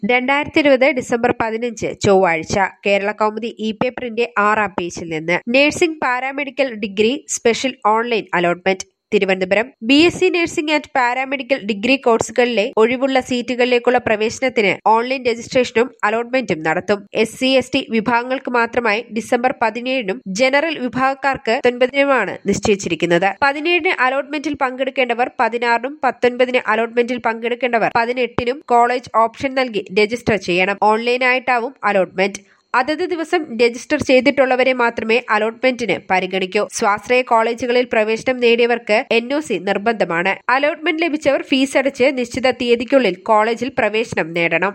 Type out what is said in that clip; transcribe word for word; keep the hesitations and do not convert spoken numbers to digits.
രണ്ടായിരത്തി ഇരുപത് ഡിസംബർ പതിനഞ്ച് ചൊവ്വാഴ്ച കേരള കൗമുദി ഇ പേപ്പറിന്റെ ആറാം പേജിൽ നിന്ന് nursing paramedical degree special online allotment Thiruvananthapuram B S C nursing and paramedical degree കോഴ്സുകളിലെ ഒഴിവുള്ള സീറ്റുകളിലേക്കുള്ള പ്രവേശനത്തിന് ഓൺലൈൻ രജിസ്ട്രേഷനും അലോട്ട്മെന്റും നടത്തും. എസ് സി എസ് ടി വിഭാഗങ്ങൾക്ക് മാത്രമായി ഡിസംബർ പതിനേഴിനും ജനറൽ വിഭാഗക്കാർക്ക് പത്തൊൻപതിനുമാണ് നിശ്ചയിച്ചിരിക്കുന്നത്. പതിനേഴിന് അലോട്ട്മെന്റിൽ പങ്കെടുക്കേണ്ടവർ പതിനാറിനും പത്തൊൻപതിന് അലോട്ട്മെന്റിൽ പങ്കെടുക്കേണ്ടവർ പതിനെട്ടിനും കോളേജ് ഓപ്ഷൻ നൽകി രജിസ്റ്റർ ചെയ്യണം. ഓൺലൈനായിട്ടാവും അലോട്ട്മെന്റ്. അതത് ദിവസം രജിസ്റ്റർ ചെയ്തിട്ടുള്ളവരെ മാത്രമേ അലോട്ട്മെന്റിന് പരിഗണിക്കൂ. സ്വാശ്രയ കോളേജുകളിൽ പ്രവേശനം നേടിയവർക്ക് എൻ ഒ സി നിർബന്ധമാണ്. അലോട്ട്മെന്റ് ലഭിച്ചവർ ഫീസ് അടച്ച് നിശ്ചിത തീയതിക്കുള്ളിൽ കോളേജിൽ പ്രവേശനം നേടണം.